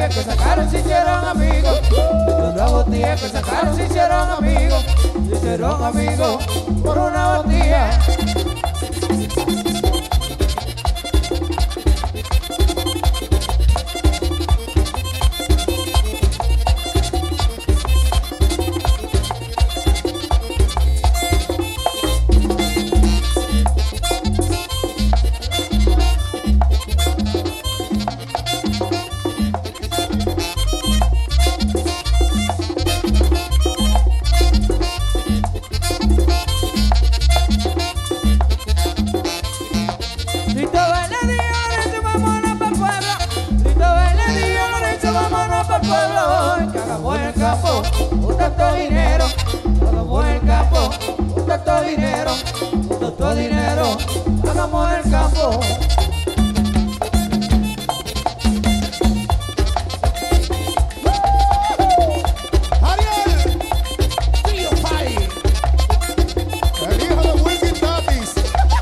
días que sacaron se hicieron amigos. Estos nuevos días que sacaron se hicieron amigos. Se hicieron amigos por una botella. Un tanto dinero, hagamos el campo. Un tanto dinero, un tanto dinero, hagamos el campo. Ariel, Tío Pai, el hijo de Wilkin Tatis.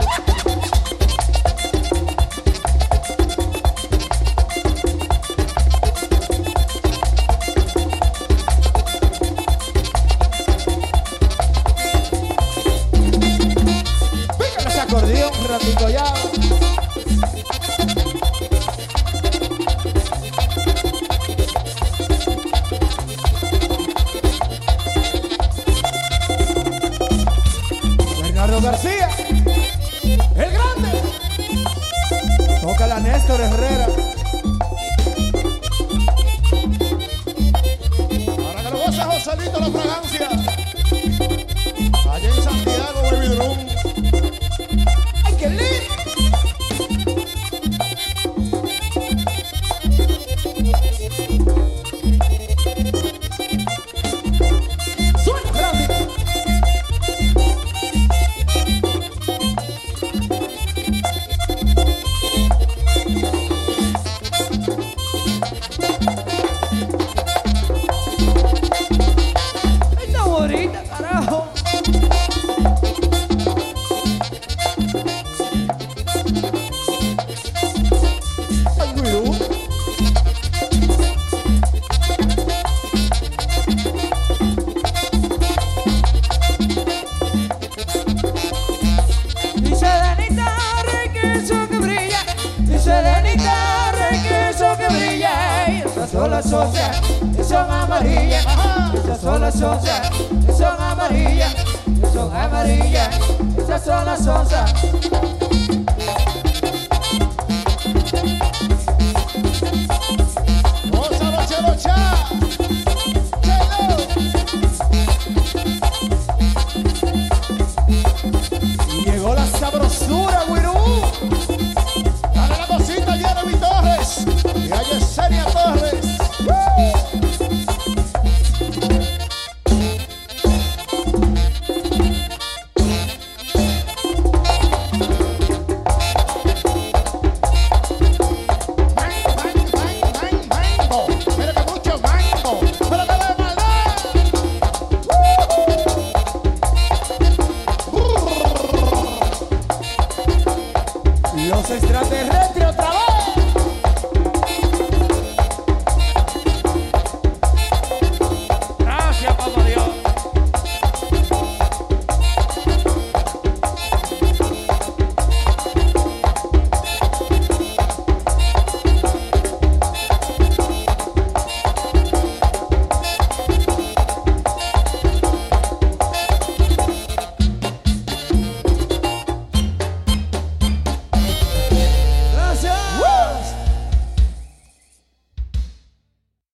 Acordeón, un ratito ya. Bernardo García, el grande. Toca la Néstor Herrera. Para que lo goce Joselito la fragancia. Allá en Santiago, Baby Drum. ¡Ay, qué lindo! ¡Suena, grande! ¡Está bonita, carajo! Son las onzas que son amarillas, esas son las onzas que son amarillas, que son amarillas, esas son las onzas. ¡Gózalo, Chelo Cha! ¡Chelo! Y llegó la sabrosura, güirú. Dale la cosita a Jeremy Torres y a Yesenia Torres. Los extraterrestres.